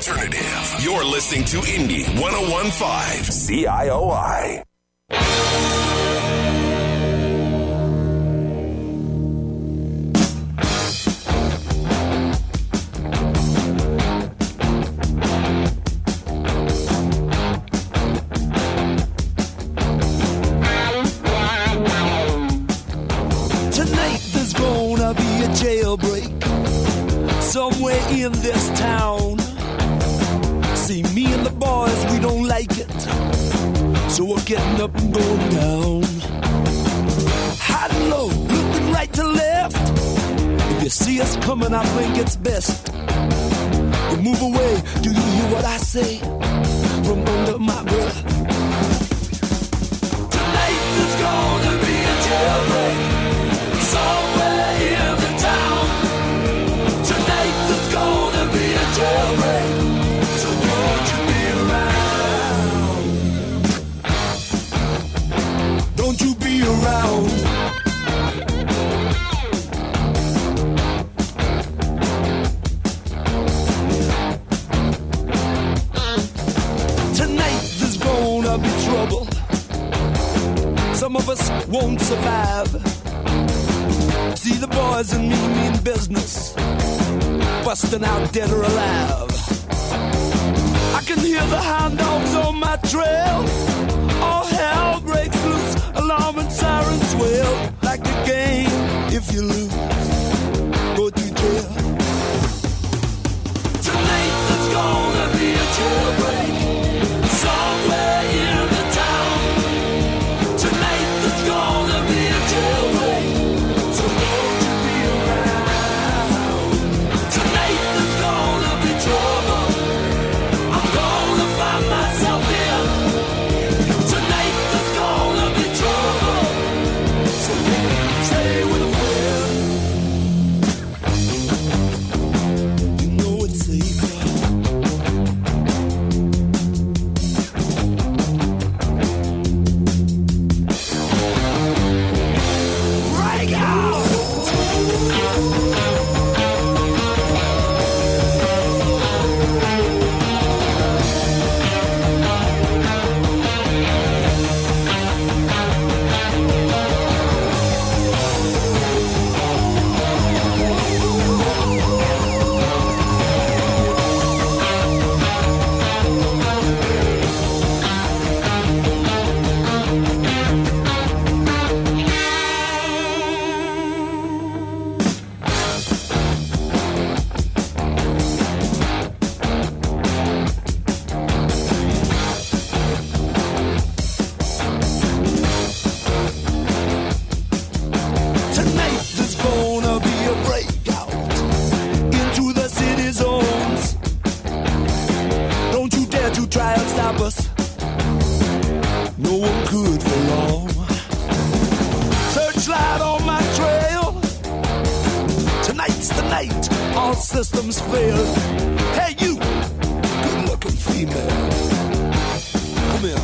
alternative. You're listening to Indie 101.5 CIOI. Jailbreak somewhere in this town. See, me and the boys, we don't like it, so we're getting up and going down. High and low, looking right to left. If you see us coming, I think it's best you move away. Do you hear what I say from under my breath? Tonight there's gonna be a jailbreak somewhere in the town. Tonight there's gonna be a jailbreak, so won't you be around? Don't you be around? Tonight there's gonna be trouble. Some of us won't survive. See the boys and me mean business, busting out dead or alive. I can hear the hound dogs on my trail. All hell breaks loose, alarm and sirens wail. Like a game, if you lose, go to jail. Tonight there's gonna be a jailbreak somewhere in the town. Tonight there's gonna be a jailbreak. Systems fail. Hey, you good-looking female, come here.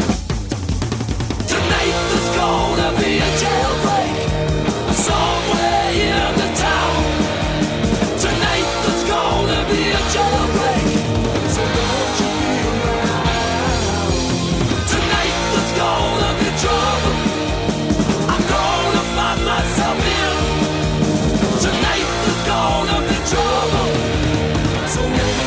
Tonight there's gonna be a jailbreak somewhere in the town. Tonight there's gonna be a jailbreak, so don't you be around. Tonight there's gonna be trouble. I'm gonna find myself in. Tonight there's gonna be trouble, so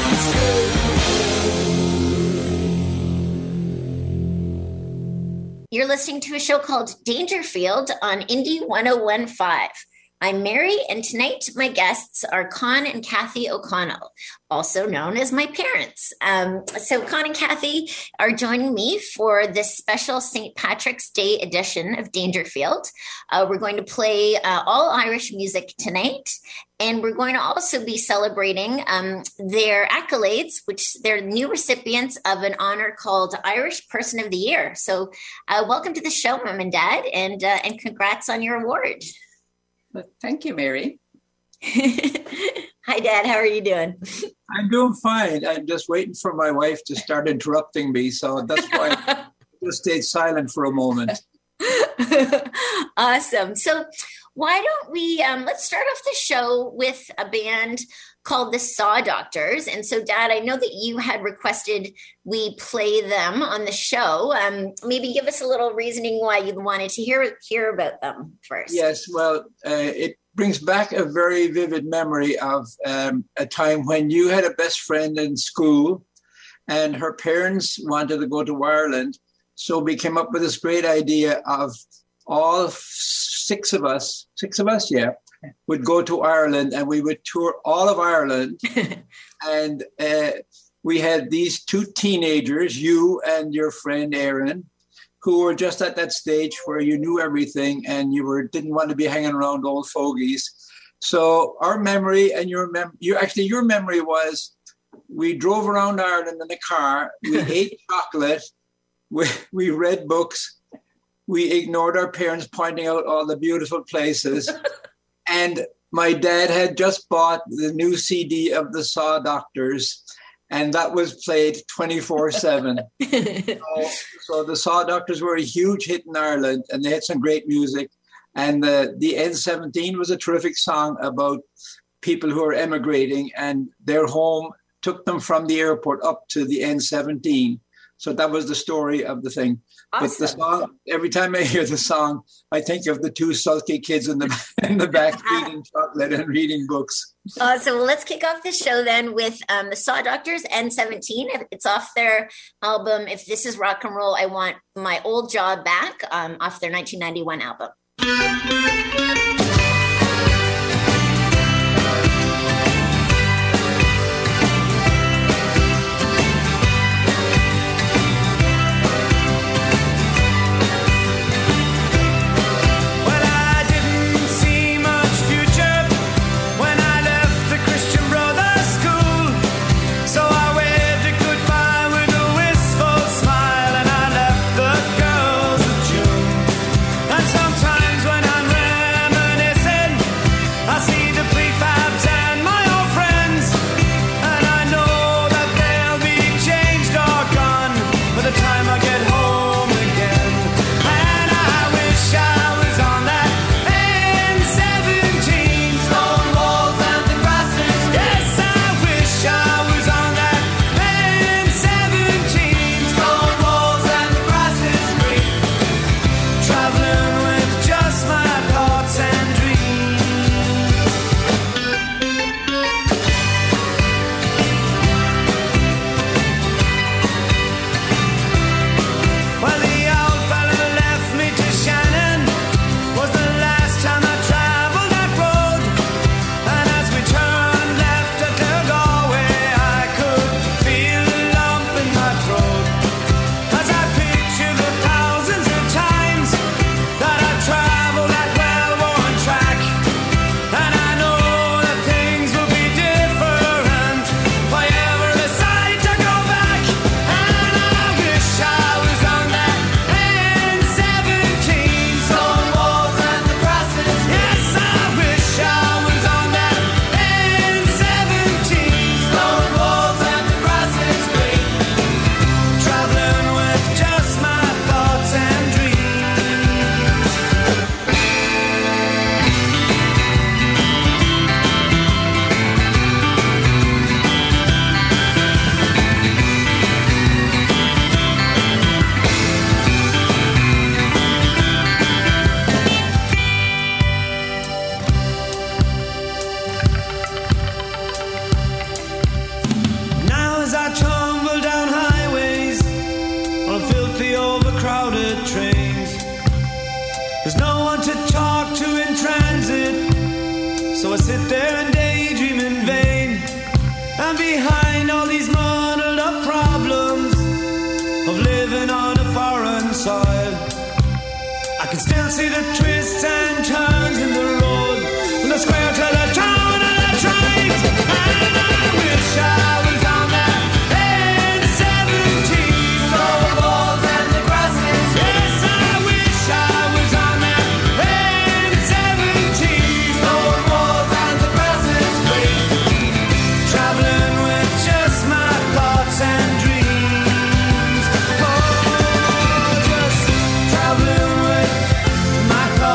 You're listening to a show called Dangerfield on Indie 101.5. I'm Mary, and tonight my guests are Con and Kathy O'Connell, also known as my parents. So Con and Kathy are joining me for this special St. Patrick's Day edition of Dangerfield. We're going to play all Irish music tonight, and we're going to also be celebrating their accolades, which they're new recipients of an honor called Irish Person of the Year. So welcome to the show, Mom and Dad, and congrats on your award. Well, thank you, Mary. Hi, Dad. How are you doing? I'm doing fine. I'm just waiting for my wife to start interrupting me, so that's why I just stayed silent for a moment. Awesome. So why don't we, let's start off the show with a band called the Saw Doctors. And so, Dad, I know that you had requested we play them on the show. Maybe give us a little reasoning why you wanted to hear about them first. Yes, well, it brings back a very vivid memory of a time when you had a best friend in school and her parents wanted to go to Ireland. So we came up with this great idea of all six of us, would go to Ireland and we would tour all of Ireland. And we had these two teenagers, you and your friend Aaron, who were just at that stage where you knew everything and you didn't want to be hanging around old fogies. So our memory and your memory was we drove around Ireland in a car, we ate chocolate, we read books, we ignored our parents pointing out all the beautiful places. And my dad had just bought the new CD of the Saw Doctors, and that was played 24/7. So the Saw Doctors were a huge hit in Ireland, and they had some great music. And the N17 was a terrific song about people who are emigrating, and their home took them from the airport up to the N17. So that was the story of the thing. Awesome. But the song, every time I hear the song, I think of the two sulky kids in the back eating chocolate and reading books. So let's kick off the show then with the Saw Doctors N17. It's off their album, If This Is Rock and Roll, I Want My Old Job Back, off their 1991 album. My thoughts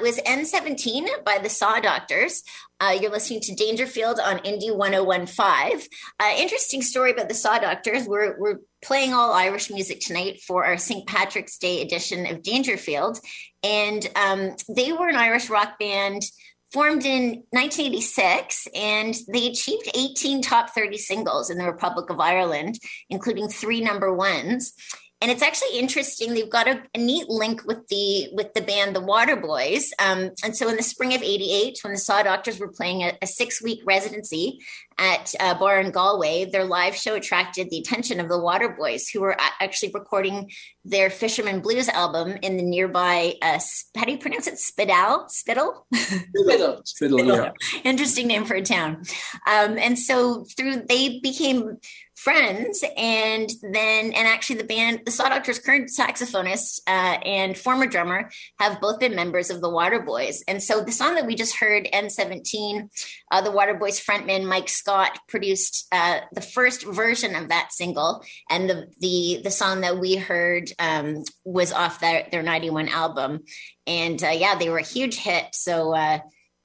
was N17 by the Saw Doctors. You're listening to Dangerfield on Indie 101.5. Interesting story about the Saw Doctors. We're playing all Irish music tonight for our St. Patrick's Day edition of Dangerfield. And they were an Irish rock band formed in 1986, and they achieved 18 top 30 singles in the Republic of Ireland, including 3 number ones. And it's actually interesting. They've got a neat link with the band, the Waterboys. And so in the spring of '88, when the Saw Doctors were playing a 6-week residency at a bar in Galway, their live show attracted the attention of the Waterboys, who were actually recording their Fisherman Blues album in the nearby, how do you pronounce it? Spittle? Spittle, yeah. Interesting name for a town. And so they became friends, and actually the Saw Doctors' current saxophonist and former drummer have both been members of the Waterboys. And so the song that we just heard, N17, the Waterboys frontman Mike Scott produced the first version of that single, and the song that we heard was off their 91 album. And they were a huge hit. So yeah.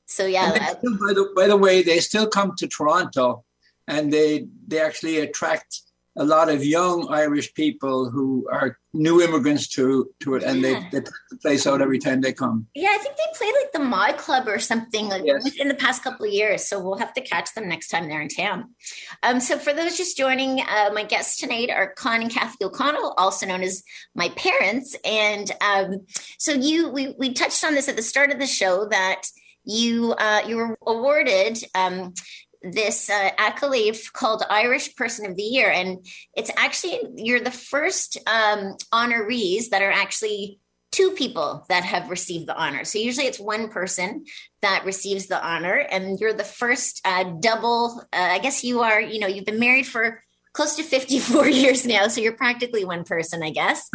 By the way, they still come to Toronto. And they actually attract a lot of young Irish people who are new immigrants to it, and they put the place out every time they come. Yeah, I think they played like the Mod Club or something in the past couple of years. So we'll have to catch them next time they're in town. So for those just joining, my guests tonight are Con and Kathy O'Connell, also known as my parents. And so we touched on this at the start of the show that you were awarded this accolade called Irish Person of the Year. And it's actually, you're the first honorees that are actually 2 people that have received the honor. So usually it's 1 person that receives the honor, and you're the first double. I guess you've been married for close to 54 years now, so you're practically 1 person, I guess.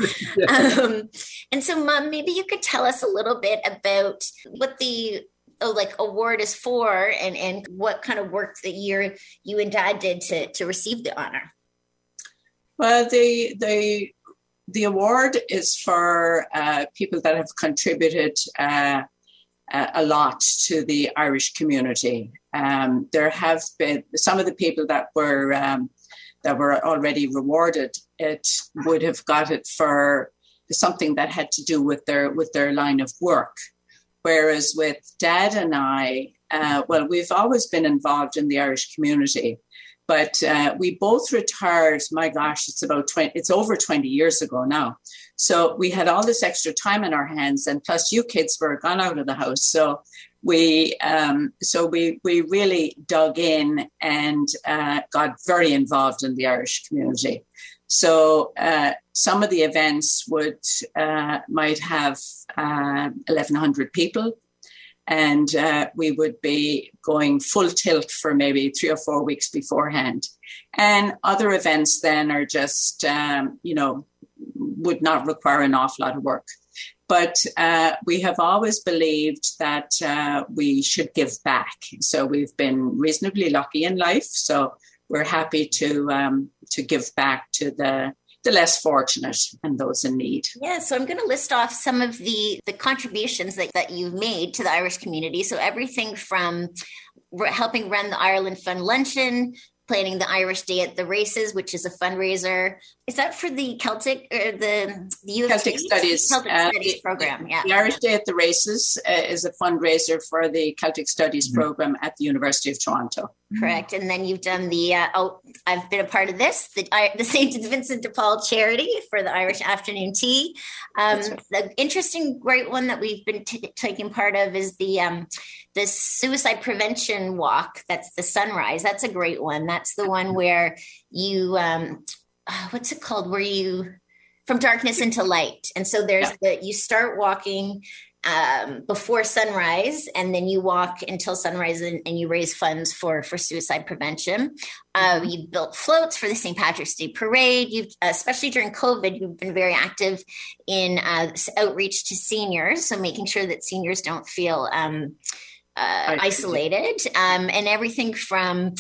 And so, Mom, maybe you could tell us a little bit about what the award is for, and what kind of work that you and Dad did to receive the honor. Well, the award is for people that have contributed a lot to the Irish community. There have been some of the people that were already rewarded. It would have got it for something that had to do with their line of work. Whereas with Dad and I, we've always been involved in the Irish community, but we both retired, my gosh, it's over 20 years ago now. So we had all this extra time in our hands, and plus you kids were gone out of the house. So we really dug in and got very involved in the Irish community. So some of the events might have 1,100 people, and we would be going full tilt for maybe 3 or 4 weeks beforehand. And other events then are just, would not require an awful lot of work. But we have always believed that we should give back. So we've been reasonably lucky in life. So we're happy to give back to the less fortunate and those in need. Yeah, so I'm going to list off some of the contributions that you've made to the Irish community. So everything from helping run the Ireland Fund Luncheon, planning the Irish Day at the Races, which is a fundraiser. Is that for the Celtic or the U of Celtic Studies program? Yeah. The Irish Day at the Races is a fundraiser for the Celtic Studies program at the University of Toronto. Correct. And then you've done I've been a part of this, the St. Vincent de Paul charity for the Irish afternoon tea. The interesting, great one that we've been taking part of is the suicide prevention walk. That's the Sunrise. That's a great one. That's the one where you, what's it called? Where you, from darkness into light. And so you start walking before sunrise, and then you walk until sunrise, and you raise funds for suicide prevention. You've built floats for the St. Patrick's Day Parade. You've, especially during COVID, you've been very active in outreach to seniors, so making sure that seniors don't feel isolated, and everything from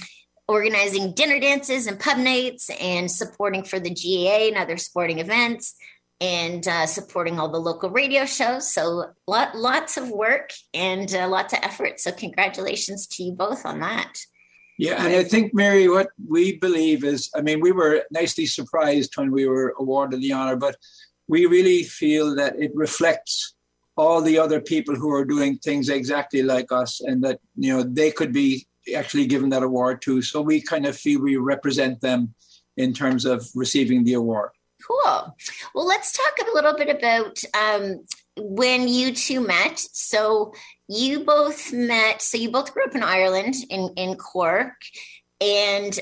organizing dinner dances and pub nights and supporting for the GAA and other sporting events, and supporting all the local radio shows. So lots of work and lots of effort. So congratulations to you both on that. Yeah, and I think, Mary, what we believe is, I mean, we were nicely surprised when we were awarded the honor, but we really feel that it reflects all the other people who are doing things exactly like us, and that, you know, they could be actually given that award too. So we kind of feel we represent them in terms of receiving the award. Cool. Well, let's talk a little bit about when you two met. So you both met, so you both grew up in Ireland, in Cork. And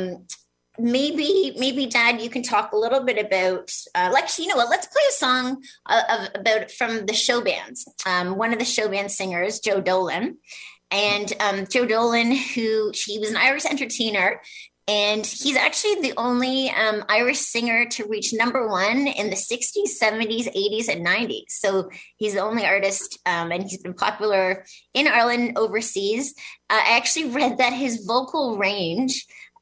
maybe Dad, you can talk a little bit about, like, you know what, let's play a song about from the show bands. One of the show band singers, Joe Dolan. And Joe Dolan, he was an Irish entertainer, and he's actually the only Irish singer to reach #1 in the 60s, 70s, 80s, and 90s. So he's the only artist, and he's been popular in Ireland, overseas. I actually read that his vocal range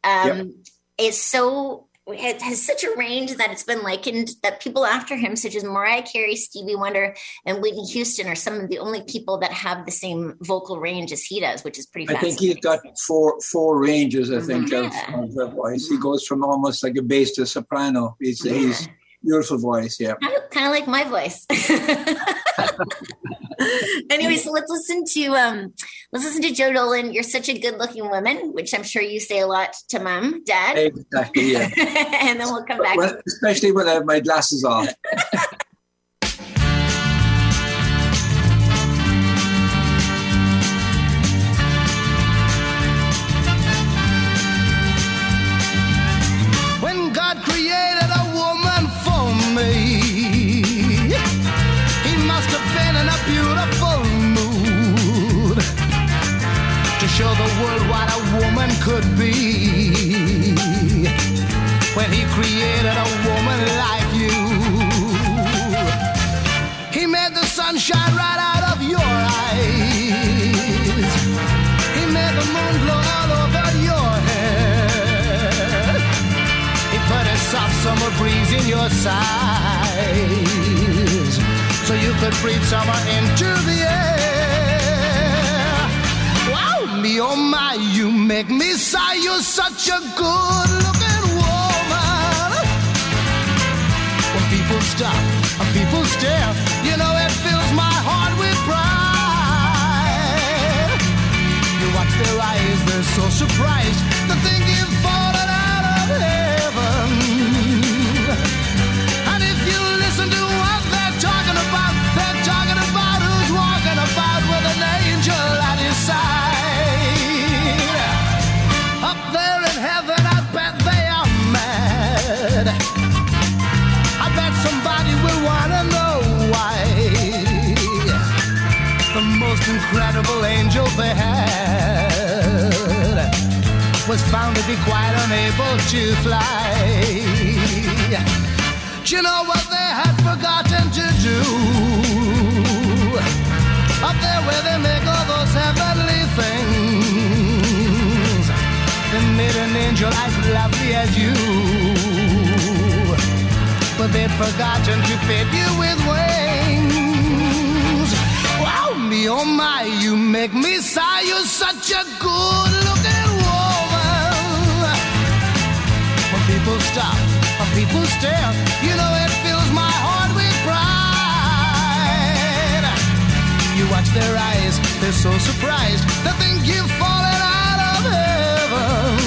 has such a range that it's been likened that people after him, such as Mariah Carey, Stevie Wonder, and Whitney Houston, are some of the only people that have the same vocal range as he does, which is pretty fascinating. I think he's got four ranges, I think, of the voice. He goes from almost like a bass to soprano. He's beautiful voice, yeah. Kind of like my voice. Anyway, so let's listen to Joe Dolan. You're such a good-looking woman, which I'm sure you say a lot to Mom, Dad. Exactly, yeah. And then we'll come back. Well, especially when I have my glasses on. When God created a woman for me, He must have been in a beautiful mood to show the world what a woman could be. When He created a woman like you, He made the sun shine right out of your eyes. He made the moon glow all over your hair. He put a soft summer breeze in your sighs, so you could breathe summer into the air. Wow, me, oh my, you make me sigh. You're such a good-looking woman. When people stop and people stare, you know it fills my heart with pride. You watch their eyes, they're so surprised to think you've fallen out of heaven. And if you listen to what they're talking about who's walking about with an angel at his side. Up there in heaven, I bet they are mad. I bet somebody will want to know why. The most incredible angel they had was found to be quite unable to fly. Do you know what they had forgotten to do? Up there where they make all those heavenly things, they made an angel as lovely as you, but they'd forgotten to fit you with wings. Wow, me, oh my, you make me sigh. You're such a good-looking woman. When people stop, when people stare, you know it fills my heart with pride. You watch their eyes, they're so surprised, they think you've fallen out of heaven.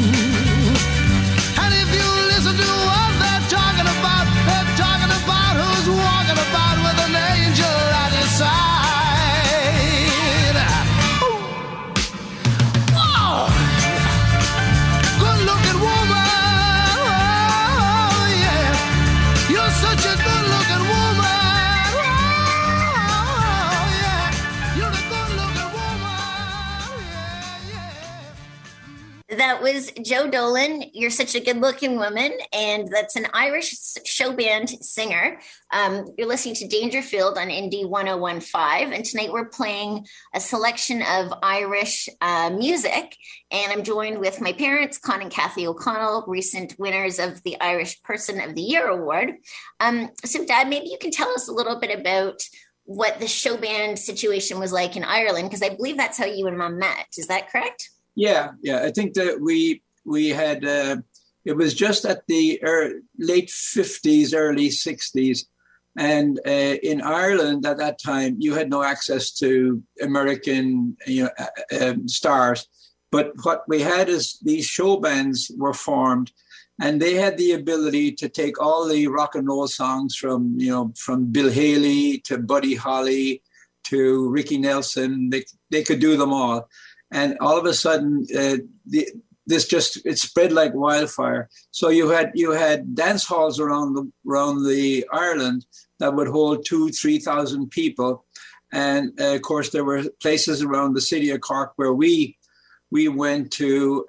And if you listen to what they're talking about who's walking about with an angel at his side. Whoa! Good-looking woman, oh, yeah. You're such a good-looking woman, oh, yeah. You're a good-looking woman, yeah, yeah. That was Jo Dolan. You're such a good-looking woman, and that's an Irish show band singer. You're listening to Dangerfield on Indie 101.5, and tonight we're playing a selection of Irish music, and I'm joined with my parents, Con and Kathy O'Connell, recent winners of the Irish Person of the Year Award. So, Dad, maybe you can tell us a little bit about what the show band situation was like in Ireland, because I believe that's how you and Mom met. Is that correct? Yeah. I think that we had, it was just at the late 50s, early 60s. And in Ireland at that time, you had no access to American stars. But what we had is these show bands were formed, and they had the ability to take all the rock and roll songs from Bill Haley to Buddy Holly to Ricky Nelson. They could do them all. And all of a sudden, it spread like wildfire. So you had dance halls around the Ireland that would hold 2,000-3,000 people, and of course there were places around the city of Cork where we went to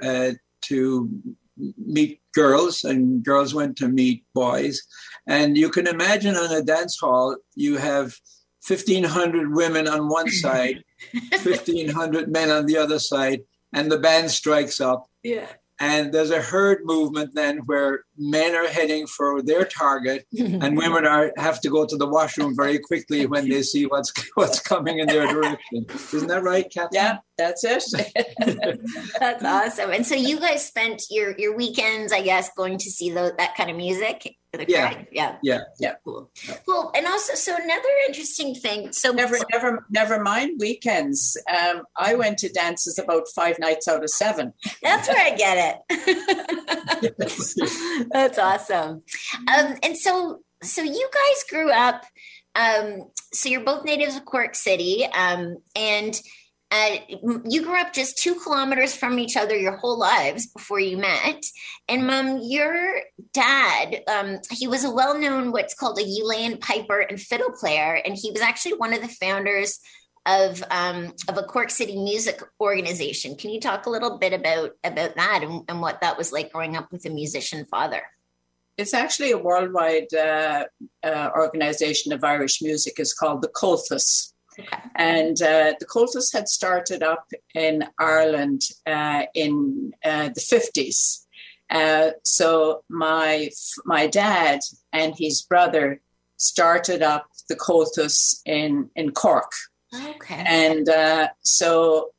meet girls, and girls went to meet boys. And you can imagine on a dance hall, you have 1,500 women on one side, 1,500 men on the other side, and the band strikes up. Yeah. And there's a herd movement then where men are heading for their target and women have to go to the washroom very quickly when they see what's coming in their direction. Isn't that right, Kathy? Yeah, that's it. That's awesome. And so you guys spent your weekends, I guess, going to see that kind of music? Yeah. Cool. Well, and also, so another interesting thing. So never mind weekends. I went to dances about 5 nights out of 7. That's where I get it. That's awesome. And so you guys grew up. So you're both natives of Cork City, and you grew up just 2 kilometers from each other your whole lives before you met. And Mom, your dad, he was a well-known what's called a uilleann piper and fiddle player, and he was actually one of the founders of a Cork City music organization. Can you talk a little bit about that and what that was like growing up with a musician father? It's actually a worldwide organization of Irish music. It's called the Comhaltas. Okay. And the Comhaltas had started up in Ireland in the 50s. So my dad and his brother started up the Comhaltas in Cork. Okay. And so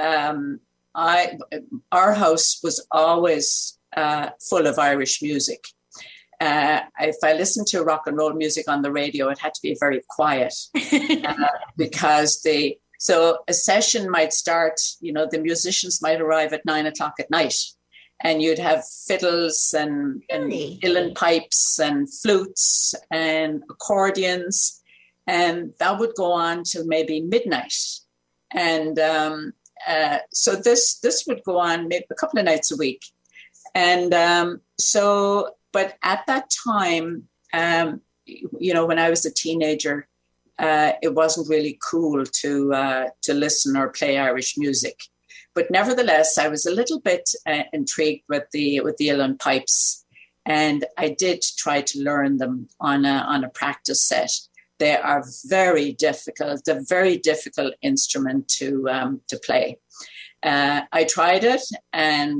our house was always full of Irish music. If I listened to rock and roll music on the radio, it had to be very quiet because so a session might start, the musicians might arrive at 9:00 at night, and you'd have fiddles and uilleann pipes and flutes and accordions, and that would go on till maybe midnight. And so this would go on maybe a couple of nights a week. And but at that time, when I was a teenager, it wasn't really cool to listen or play Irish music. But nevertheless, I was a little bit intrigued with the uilleann pipes, and I did try to learn them on a practice set. They are very difficult, a very difficult instrument to play. I tried it, and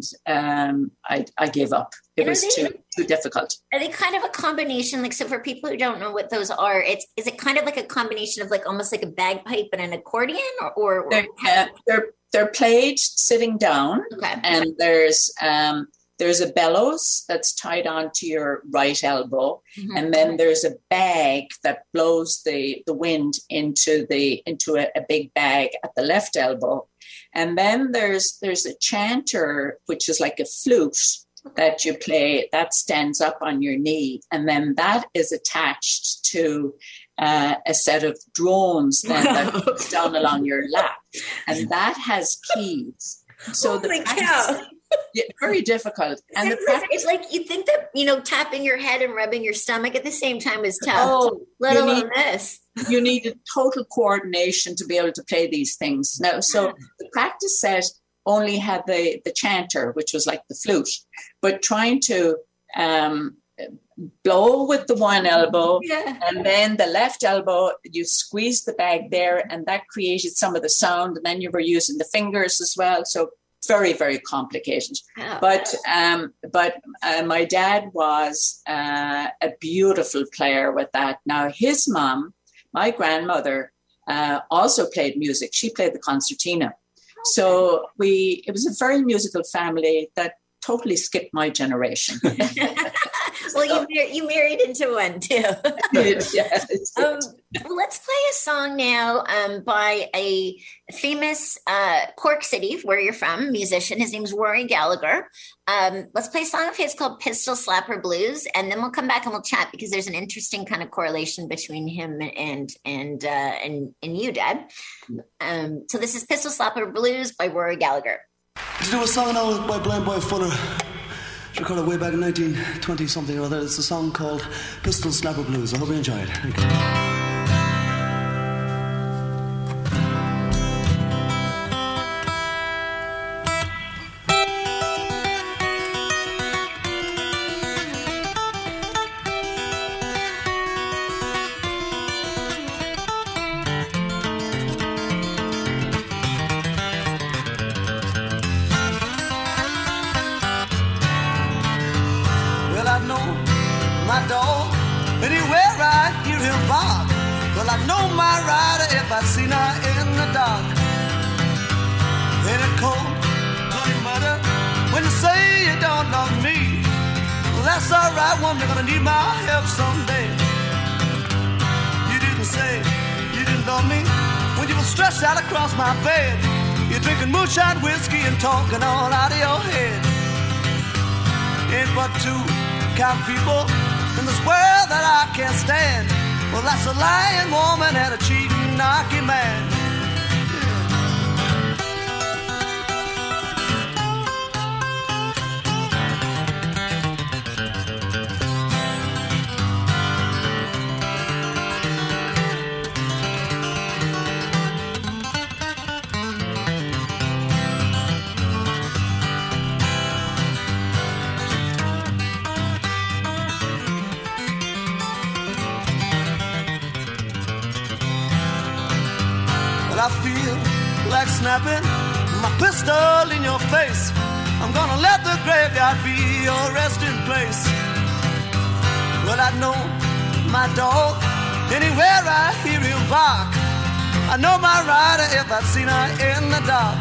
I gave up. It was too difficult. Are they kind of a combination? Like, so for people who don't know what those are, is it kind of like a combination of like almost like a bagpipe and an accordion, or they're played sitting down, okay. And there's a bellows that's tied onto your right elbow, mm-hmm. And then there's a bag that blows the wind into a big bag at the left elbow. And then there's a chanter, which is like a flute that you play, that stands up on your knee. And then that is attached to a set of drones then that goes down along your lap. And that has keys. So very difficult. And it's like you think that, tapping your head and rubbing your stomach at the same time is tough. Oh, let alone this. You need a total coordination to be able to play these things. Now, so the practice set only had the chanter, which was like the flute, but trying to blow with the one elbow, and then the left elbow, you squeeze the bag there, and that created some of the sound, and then you were using the fingers as well. So very, very complicated. Oh. But my dad was a beautiful player with that. Now, his mom, my grandmother, also played music. She played the concertina. So it was a very musical family that totally skipped my generation. Well, you married into one too. Yes. Let's play a song now by a famous Cork City, where you're from, musician. His name's Rory Gallagher. Let's play a song of his called Pistol Slapper Blues, and then we'll come back and we'll chat, because there's an interesting kind of correlation between him and you, Dad. So this is Pistol Slapper Blues by Rory Gallagher. To do a song now by Blind Boy Fuller. It's recorded way back in 1920 something or other. It's a song called Pistol Slapper Blues. I hope you enjoy it. Thank you. I've seen her in the dark. In a cold, bloody murder. When you say you don't love me, well, that's alright, woman, you're gonna need my help someday. You didn't say you didn't love me when you were stretched out across my bed. You're drinking moonshine whiskey and talking all out of your head. Ain't but two kind of people in this world that I can't stand. Well, that's a lying woman and a cheating, knocky man. I feel like snapping my pistol in your face. I'm gonna let the graveyard be your resting place. Well, I know my dog anywhere I hear him bark. I know my rider if I've seen her in the dark.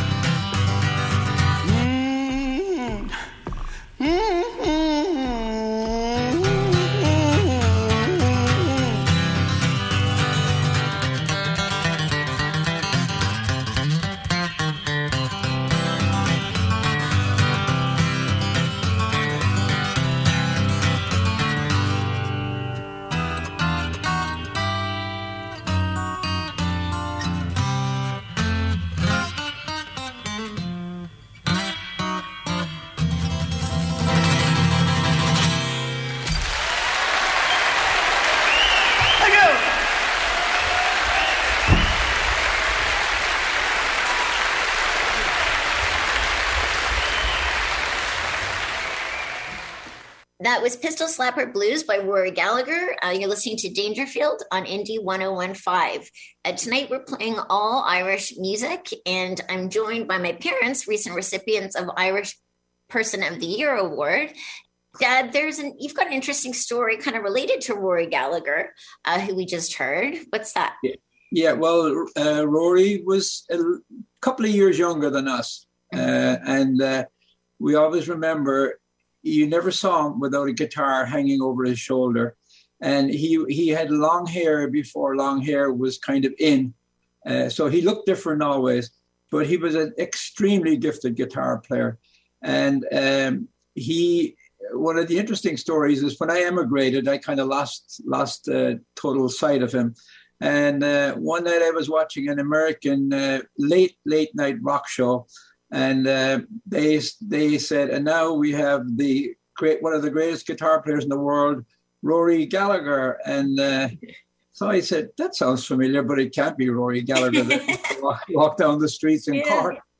That was Pistol Slapper Blues by Rory Gallagher. You're listening to Dangerfield on Indie 101.5. Tonight we're playing all Irish music, and I'm joined by my parents, recent recipients of Irish Person of the Year Award. Dad, you've got an interesting story kind of related to Rory Gallagher, who we just heard. What's that? Yeah, well, Rory was a couple of years younger than us, and we always remember you never saw him without a guitar hanging over his shoulder. And he had long hair before long hair was kind of in. So he looked different always, but he was an extremely gifted guitar player. And one of the interesting stories is when I emigrated, I kind of lost total sight of him. And one night I was watching an American late night rock show. And they said, and now we have one of the greatest guitar players in the world, Rory Gallagher. And so I said, that sounds familiar, but it can't be Rory Gallagher that walk down the streets in Cork.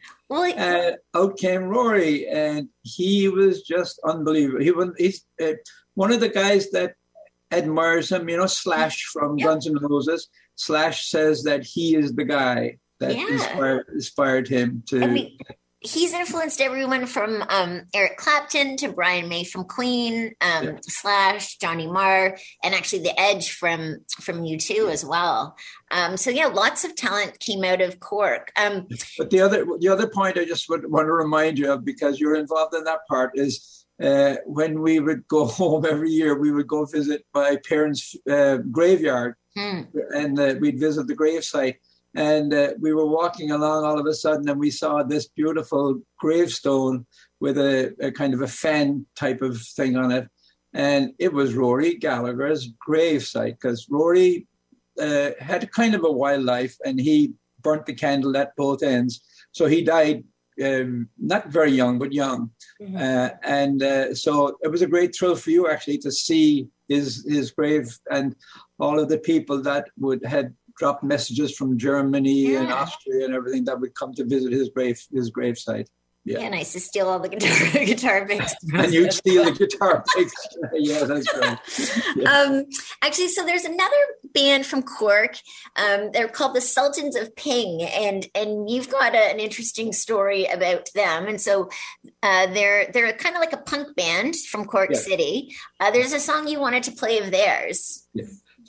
Well, out came Rory, and he was just unbelievable. He's one of the guys that admires him. You know, Slash from Guns N' Roses. Slash says that he is the guy that inspired him to. He's influenced everyone from Eric Clapton to Brian May from Queen, Slash, Johnny Marr, and actually The Edge from U2 as well. Lots of talent came out of Cork. But the other point I just want to remind you of, because you're involved in that part, is when we would go home every year, we would go visit my parents' graveyard, and we'd visit the gravesite. And we were walking along all of a sudden, and we saw this beautiful gravestone with a kind of a fan type of thing on it. And it was Rory Gallagher's gravesite, because Rory had kind of a wild life, and he burnt the candle at both ends. So he died not very young, but young. Mm-hmm. So it was a great thrill for you, actually, to see his grave, and all of the people that had dropped messages from Germany and Austria and everything that would come to visit his gravesite. Yeah, nice to steal all the guitar picks. And you'd steal the guitar picks. Yeah, that's right. Yeah. Actually, so there's another band from Cork. They're called the Sultans of Ping, and you've got an interesting story about them. And so they're kind of like a punk band from Cork City. There's a song you wanted to play of theirs. Yeah.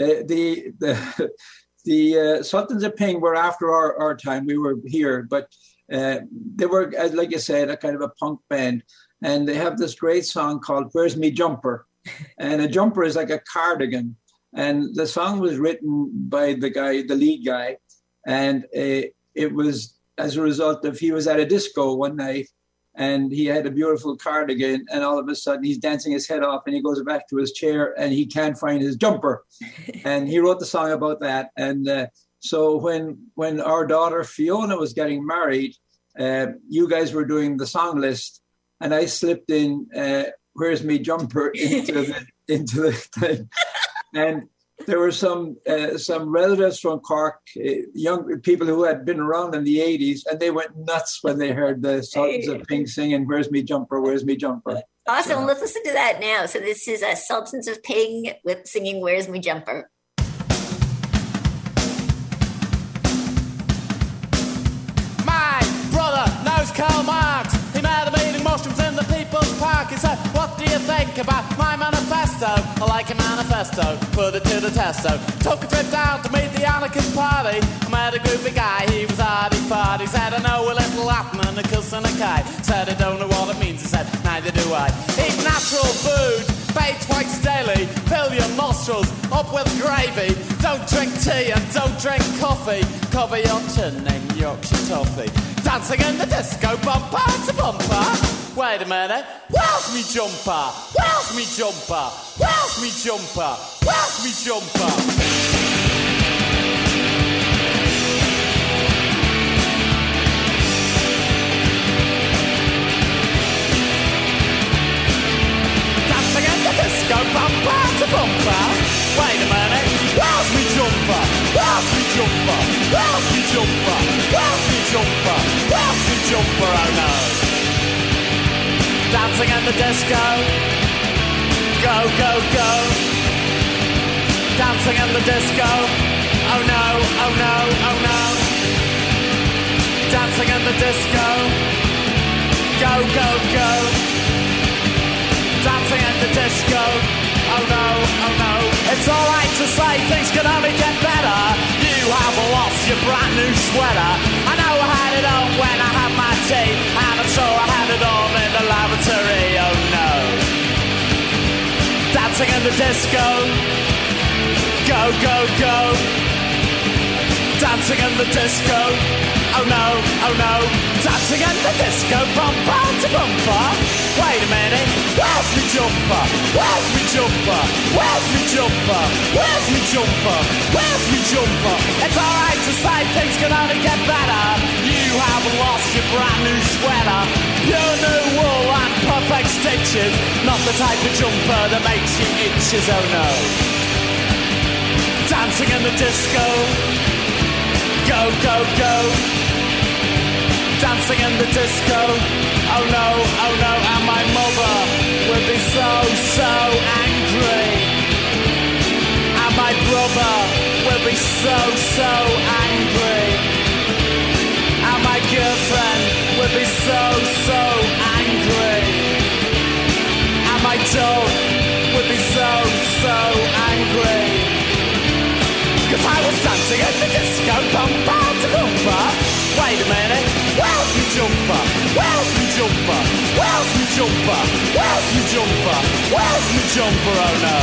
The Sultans of Ping were after our time. We were here, but they were, like you said, a kind of a punk band. And they have this great song called Where's Me Jumper? And a jumper is like a cardigan. And the song was written by the lead guy. And it was as a result of, he was at a disco one night, and he had a beautiful cardigan, and all of a sudden he's dancing his head off, and he goes back to his chair and he can't find his jumper. And he wrote the song about that. And so when our daughter Fiona was getting married, you guys were doing the song list, and I slipped in Where's Me Jumper into the thing. And there were some relatives from Cork, young people who had been around in the 80s, and they went nuts when they heard the Sultans of Ping singing, Where's Me Jumper, Where's Me Jumper. Awesome. So, let's listen to that now. So this is Sultans of Ping with singing Where's Me Jumper. My brother knows Karl Marx. He made a meeting mushrooms in the People's Park. He said, what do you think about my manifesto? I like a manifesto, put it to the testo. Took a trip down to meet the anarchist party. I met a goofy guy, he was arty-farty. Said, I know a little Latin and a cuss and a kai. Said, I don't know what it means. He said, neither do I. Eat natural food, bait twice daily. Fill your nostrils up with gravy. Don't drink tea and don't drink coffee. Cover your chin in Yorkshire toffee. Dancing in the disco, bumper to bumper. Wait a minute, where's me jumper? Where's me jumper? Where's me jumper? Where's me jumper? Dancing in the disco, bumper to bumper. Wait a minute, where's me jumper? Where's me jumper? Where's me jumper? Where's me jumper? Where's me jumper? Oh no. Dancing in the disco, go, go, go. Dancing in the disco, oh no, oh no, oh no. Dancing in the disco, go, go, go. Dancing in the disco, oh no, oh no. It's alright to say things can only get better. You have lost your brand new sweater. I know I had it on when I had my tea, and I'm sure I had it on in the lavatory, oh no. Dancing in the disco, go, go, go. Dancing in the disco, oh no, oh no. Dancing in the disco, bumper to bumper. Wait a minute, where's me jumper? Where's me jumper? Where's me jumper? Where's me jumper? Where's me jumper? It's alright to say things can only get better. You have lost your brand new sweater. Pure new wool and perfect stitches. Not the type of jumper that makes you itches, oh no. Dancing in the disco, go, go, go. dancing in the disco. Oh no, and my mother would be so, so angry. And my brother would be so, so angry. And my girlfriend would be so, so angry. And my dog would be so, so angry. Cause I was dancing at the disco, bumper to bumper. Wait a minute, where's me jumper? Where's me jumper? Where's me jumper? Where's me jumper? Where's me jumper? Oh no.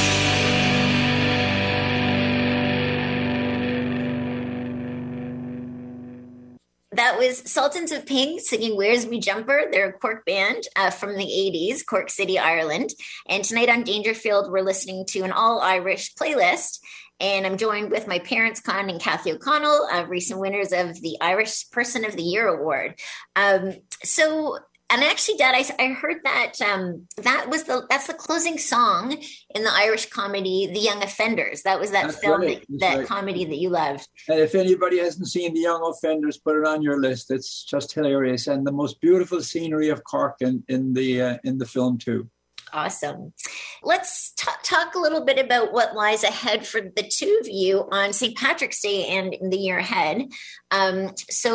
That was Sultans of Pink singing Where's Me Jumper. They're a Cork band from the 80s, Cork City, Ireland. And tonight on Dangerfield, we're listening to an all-Irish playlist. And I'm joined with my parents, Con and Kathy O'Connell, recent winners of the Irish Person of the Year Award. And actually, Dad, I heard that that's the closing song in the Irish comedy, The Young Offenders. That was that film, right. that comedy that you loved. And if anybody hasn't seen The Young Offenders, put it on your list. It's just hilarious, and the most beautiful scenery of Cork in the film too. Awesome. Let's talk a little bit about what lies ahead for the two of you on St. Patrick's Day and in the year ahead. Mom,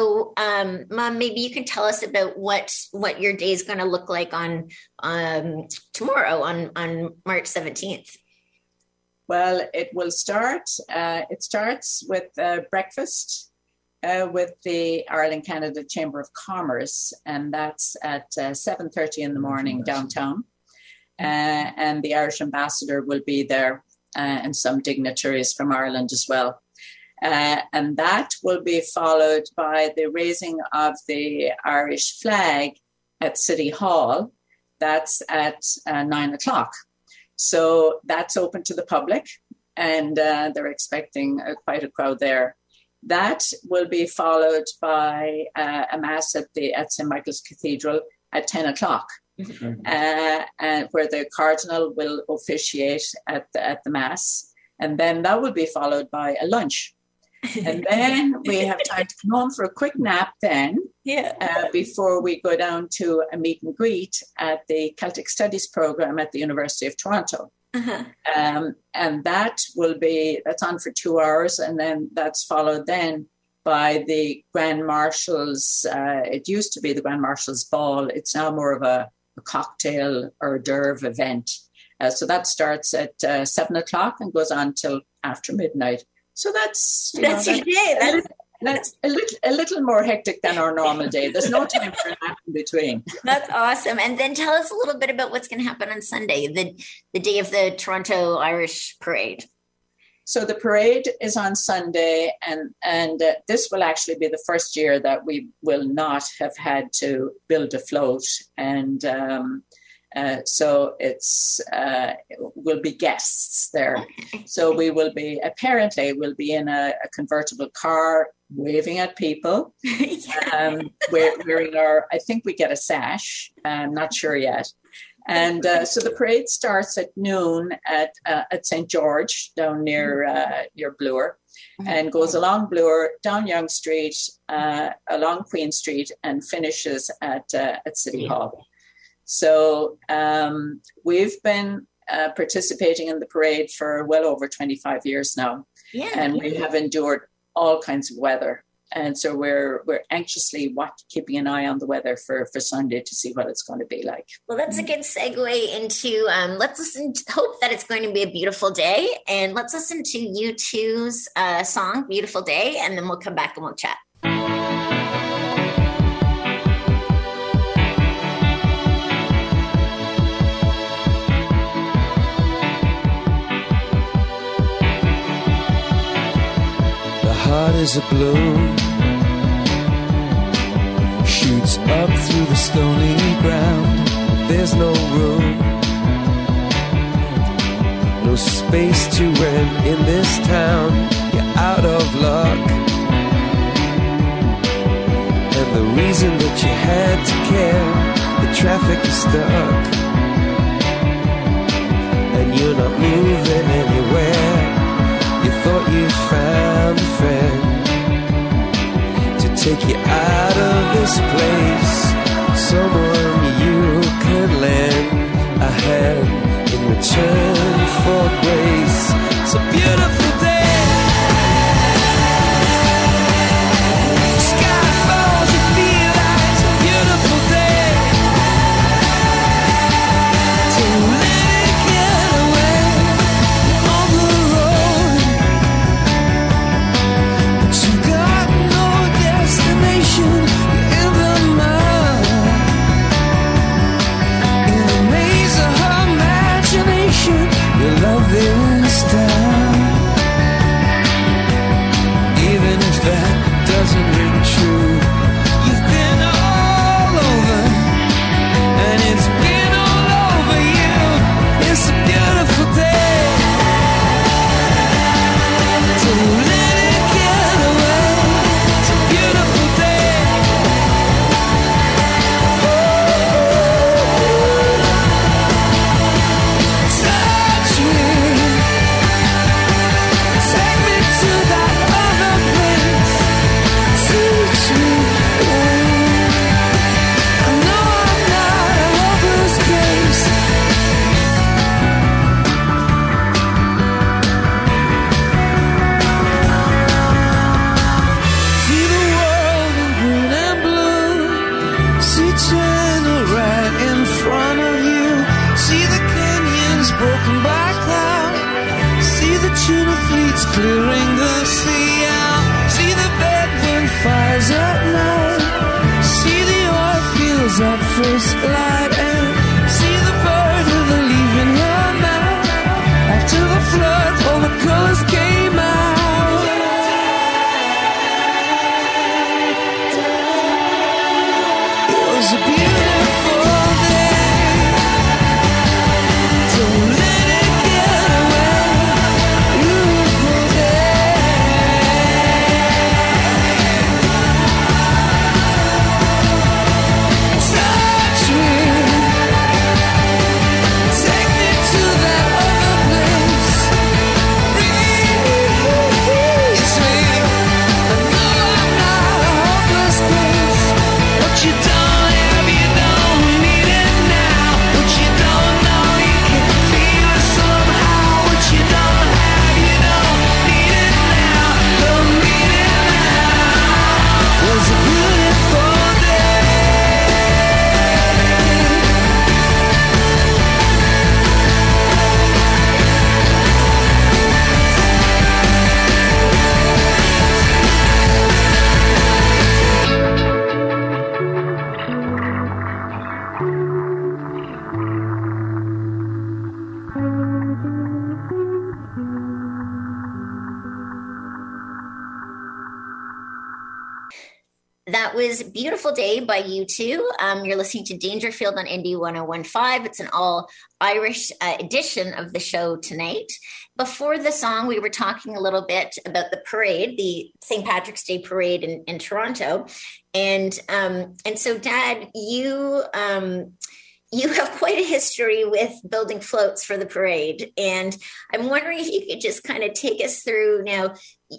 maybe you can tell us about what your day is going to look like on tomorrow on March 17th. Well, it will start. It starts with breakfast with the Ireland Canada Chamber of Commerce, and that's at 7:30 in the morning downtown. And the Irish ambassador will be there and some dignitaries from Ireland as well. And that will be followed by the raising of the Irish flag at City Hall. That's at 9:00. So that's open to the public, and they're expecting quite a crowd there. That will be followed by a mass at St. Michael's Cathedral at 10:00. Mm-hmm. And where the Cardinal will officiate at the Mass. And then that will be followed by a lunch. And then we have time to come home for a quick nap then, before we go down to a meet and greet at the Celtic Studies program at the University of Toronto. Uh-huh. And that's on for 2 hours, and then that's followed then by the Grand Marshals. It used to be the Grand Marshals Ball. It's now more of a cocktail hors d'oeuvre event. So that starts at 7:00 and goes on till after midnight. So that's your day. That's a little more hectic than our normal day. There's no time for a nap in between. That's awesome. And then tell us a little bit about what's going to happen on Sunday, the day of the Toronto Irish Parade. So the parade is on Sunday, and this will actually be the first year that we will not have had to build a float, and so we'll be guests there. So we will be in a convertible car, waving at people, wearing I think we get a sash. I'm not sure yet. And so the parade starts at noon at St. George down near Bloor, and goes along Bloor, down Yonge Street, along Queen Street, and finishes at City Hall. So we've been participating in the parade for well over 25 years now, and we have endured all kinds of weather. And so we're anxiously keeping an eye on the weather for Sunday to see what it's going to be like. Well, that's a good segue into, hope that it's going to be a beautiful day. And let's listen to U2's song, Beautiful Day, and then we'll come back and we'll chat. Heart is a balloon, shoots up through the stony ground. There's no room, no space to rent in this town. You're out of luck, and the reason that you had to care, the traffic is stuck, and you're not moving anywhere. You thought you found a friend to take you out of this place, someone you can lend a hand in return for grace. It's a beautiful day. Sky falls, you feel like it's a beautiful day. To let it get away on the road, but you've got no destination in the mind. In the maze of her imagination, your love is down. Even if that doesn't ring true, you've been all over, and it's been all over you. It's a beautiful day. To let it get away. It's a beautiful day. Touch me, take me to that other place. Teach me. I know I'm not a hopeless case. See the world in green and blue. See China right in front of you. See the canyons broken by cloud. See the tuna fleets clearing the sea out. See the bedroom fires at night. See the oil fields at first light. And see the bird with a leaf in her mouth. After the flood, all the colors came out. It was a beautiful day. To let it get away. Beautiful day. Touch me. Take me to that other place. Release me. I know I'm not a hopeless case. What you don't have, you don't need it now. What you don't know, you can feel it somehow. What you don't have, you don't need it now. Don't need it now. It was a beautiful day. That was Beautiful Day by U2. You're listening to Dangerfield on Indie 1015. It's an all Irish edition of the show tonight. Before the song, we were talking a little bit about the parade, the St. Patrick's Day parade in Toronto. And so, Dad, you have quite a history with building floats for the parade. And I'm wondering if you could just kind of take us through now.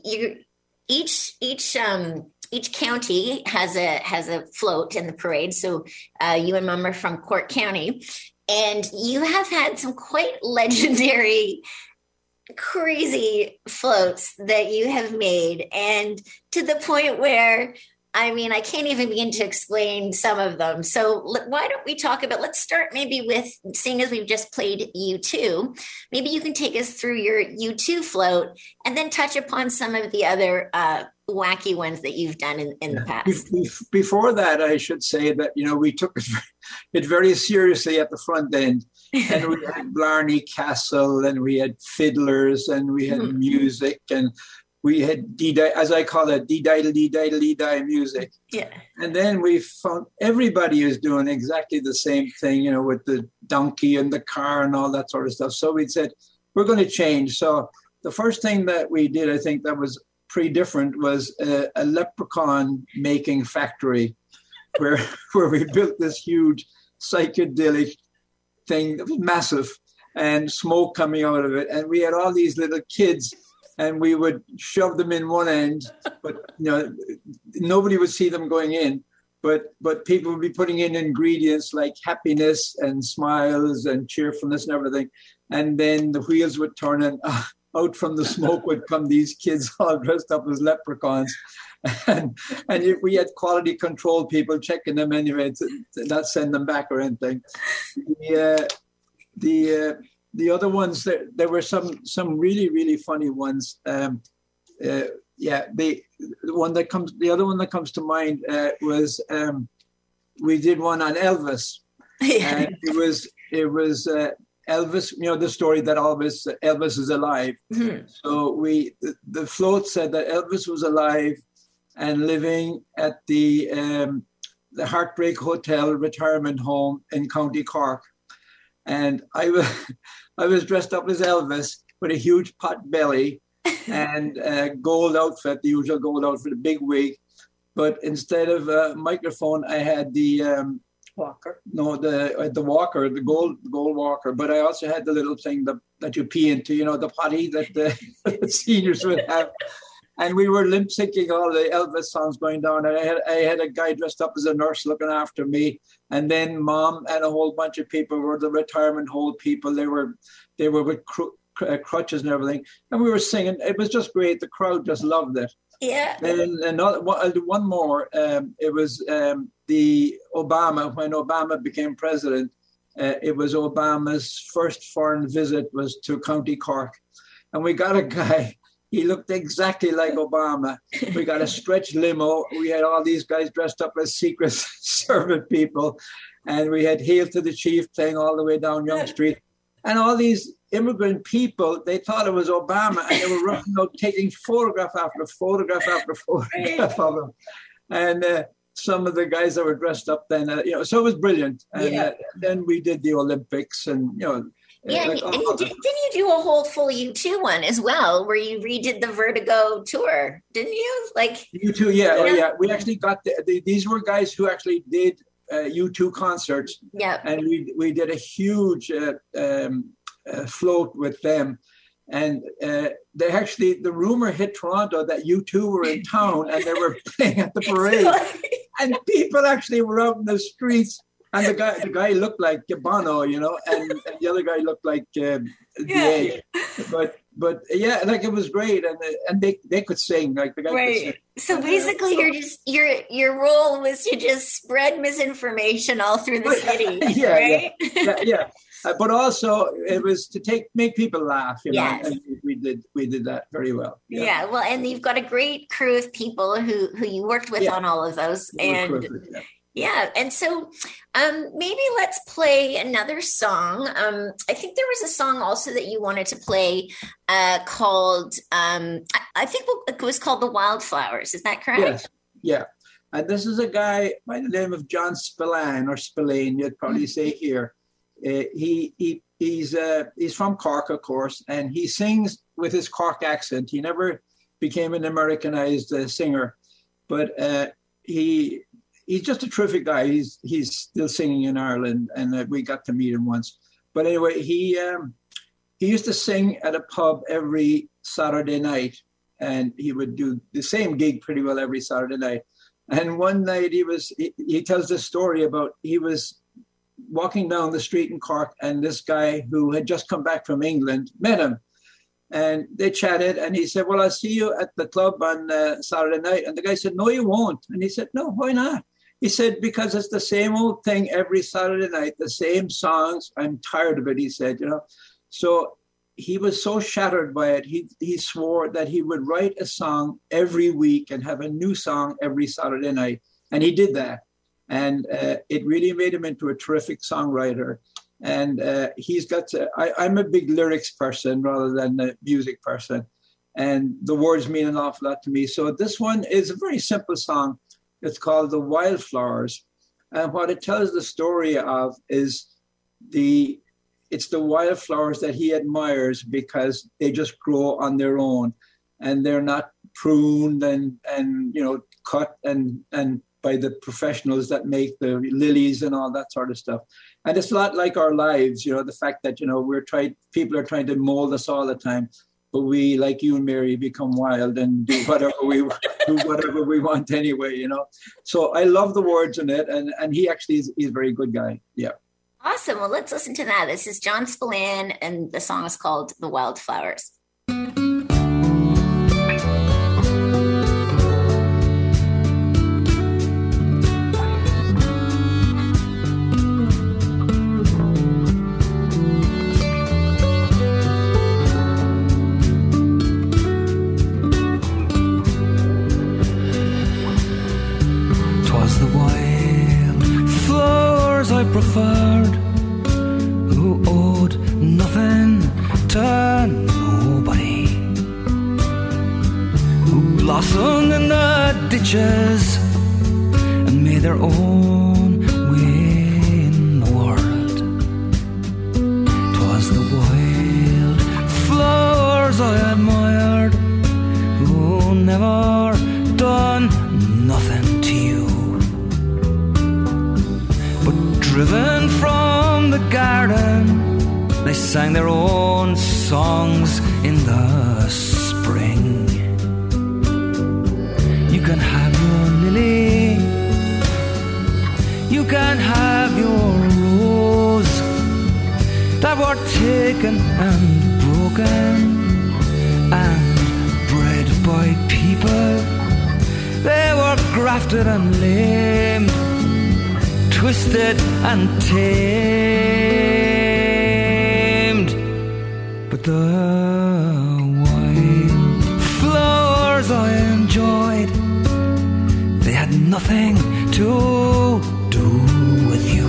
Each county has a float in the parade. So you and Mum are from Cork County, and you have had some quite legendary, crazy floats that you have made, and to the point where, I mean, I can't even begin to explain some of them. So why don't we talk about, let's start maybe with, seeing as we've just played U2, maybe you can take us through your U2 float and then touch upon some of the other wacky ones that you've done in the past. Before that, I should say that, we took it very seriously at the front end. And we had Blarney Castle, and we had fiddlers, and we had music, and we had, as I call it, dee-die music. Yeah. And then we found everybody is doing exactly the same thing, with the donkey and the car and all that sort of stuff. So we said, we're going to change. So the first thing that we did, I think that was pretty different, was a leprechaun making factory where we built this huge psychedelic thing that was massive and smoke coming out of it. And we had all these little kids, and we would shove them in one end, but nobody would see them going in. but people would be putting in ingredients like happiness and smiles and cheerfulness and everything. And then the wheels would turn and out from the smoke would come these kids all dressed up as leprechauns. And if we had quality control people checking them anyway to not send them back or anything. The other ones, there were some really, really funny ones. The other one that comes to mind was we did one on Elvis. And it was Elvis, the story that Elvis is alive. Mm-hmm. So the float said that Elvis was alive and living at the Heartbreak Hotel retirement home in County Cork. And I was dressed up as Elvis with a huge pot belly and a gold outfit, the usual gold outfit, a big wig. But instead of a microphone, I had the walker. No, the walker, the gold walker. But I also had the little thing that you pee into, the potty that the seniors would have. And we were lip syncing all the Elvis songs going down. And I had a guy dressed up as a nurse looking after me. And then Mom and a whole bunch of people were the retirement home people. They were with crutches and everything. And we were singing. It was just great. The crowd just loved it. Yeah. And I'll do one more. It was the Obama, when Obama became president. It was Obama's first foreign visit was to County Cork. And we got a guy. He looked exactly like Obama. We got a stretch limo. We had all these guys dressed up as Secret Service people. And we had Hail to the Chief playing all the way down Yonge Street. And all these immigrant people, they thought it was Obama. And they were running out taking photograph after photograph after photograph of him. And some of the guys that were dressed up then, so it was brilliant. And then we did the Olympics and, Yeah, and didn't you do a whole full U2 one as well, where you redid the Vertigo tour, didn't you? Like U2, yeah. Oh, yeah. We actually got these were guys who actually did U2 concerts. Yeah, and we did a huge float with them, and the rumor hit Toronto that U2 were in town and they were playing at the parade, and people actually were out in the streets. And the guy looked like Bono, and the other guy looked like DA. But yeah, like it was great, and they could sing, like the guy could sing. So basically, your role was to just spread misinformation all through the city, right? Yeah. But also it was to make people laugh, Yes. And we did that very well. Yeah. Well, and you've got a great crew of people who you worked with on all of those, and. Yeah. And so maybe let's play another song. I think there was a song also that you wanted to play called, I think it was called The Wildflowers. Is that correct? Yes. Yeah. And this is a guy by the name of John Spillane, or Spillane, you'd probably say here. He's from Cork, of course, and he sings with his Cork accent. He never became an Americanized singer, but he's just a terrific guy. He's still singing in Ireland, and we got to meet him once. But anyway, he used to sing at a pub every Saturday night, and he would do the same gig pretty well every Saturday night. And one night he tells this story about he was walking down the street in Cork, and this guy who had just come back from England met him. And they chatted, and he said, "Well, I'll see you at the club on Saturday night." And the guy said, "No, you won't." And he said, "No, why not?" He said, "Because it's the same old thing every Saturday night, the same songs. I'm tired of it," he said, So he was so shattered by it, he swore that he would write a song every week and have a new song every Saturday night. And he did that. And it really made him into a terrific songwriter. And he's got I'm a big lyrics person rather than a music person. And the words mean an awful lot to me. So this one is a very simple song. It's called The Wildflowers. And what it tells the story of is it's the wildflowers that he admires because they just grow on their own. And they're not pruned and cut and by the professionals that make the lilies and all that sort of stuff. And it's a lot like our lives, the fact that, people are trying to mold us all the time. but we, like you and Mary, become wild and do whatever we want anyway, you know. So I love the words in it, and he actually is a very good guy. Yeah. Awesome. Well, let's listen to that. This is John Spillane, and the song is called The Wildflowers. Preferred, who owed nothing to nobody, who blossomed in the ditches and made their own way in the world. 'Twas the wild flowers I admired, who never done nothing to you. Driven from the garden, they sang their own songs in the spring. You can have your lily, you can have your rose, that were taken and broken and bred by people. They were grafted and lamed, twisted and tamed, but the wild flowers I enjoyed, they had nothing to do with you.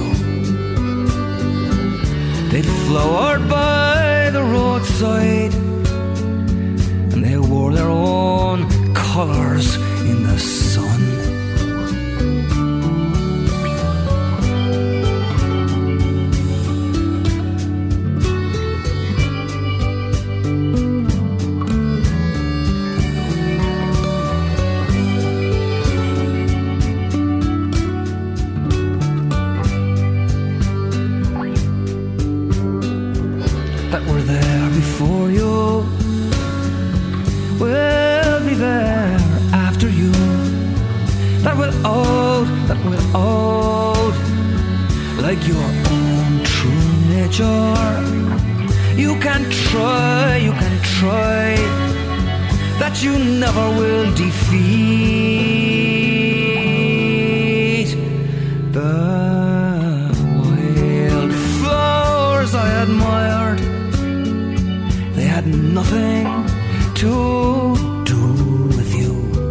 They'd flowered by the roadside, and they wore their own colours in the sun. For you will be there after you, that will out like your own true nature. You can try that you never will defeat. The wild flowers I admired, had nothing to do with you,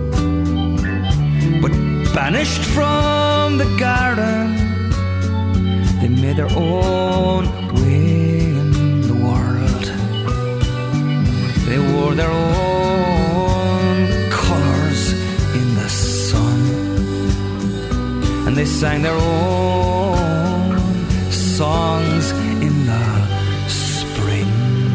but banished from the garden, they made their own way in the world. They wore their own colors in the sun, and they sang their own songs in the spring.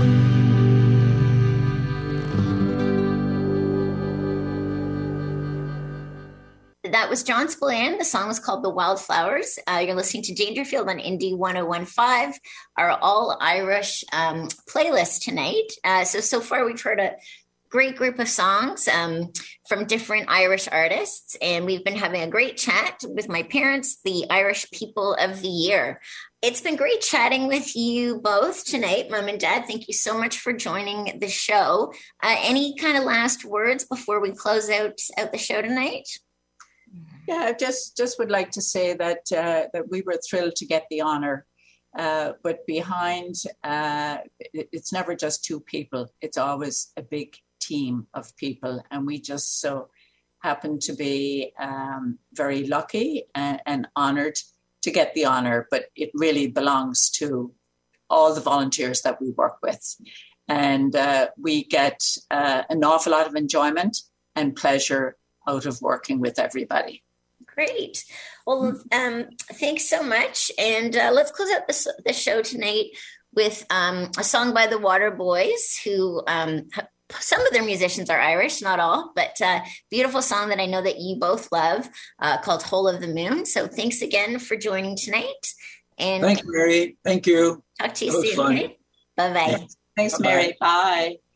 That was John Spillane. The song was called The Wildflowers. You're listening to Dangerfield on Indie 101.5, our all-Irish playlist tonight. So far we've heard a great group of songs from different Irish artists, and we've been having a great chat with my parents, the Irish People of the Year. It's been great chatting with you both tonight, Mom and Dad. Thank you so much for joining the show. Any kind of last words before we close out the show tonight? Yeah, I just would like to say that that we were thrilled to get the honour, but behind it's never just two people. It's always a big team of people, and we just so happen to be very lucky and honoured to get the honour. But it really belongs to all the volunteers that we work with, and we get an awful lot of enjoyment and pleasure out of working with everybody. Great. Well, thanks so much. And let's close out the show tonight with a song by the Waterboys, who some of their musicians are Irish, not all, but beautiful song that I know that you both love called Hole of the Moon. So thanks again for joining tonight. And thanks, Mary. Thank you. Talk to you soon. Okay? Bye-bye. Thanks, Mary. Bye.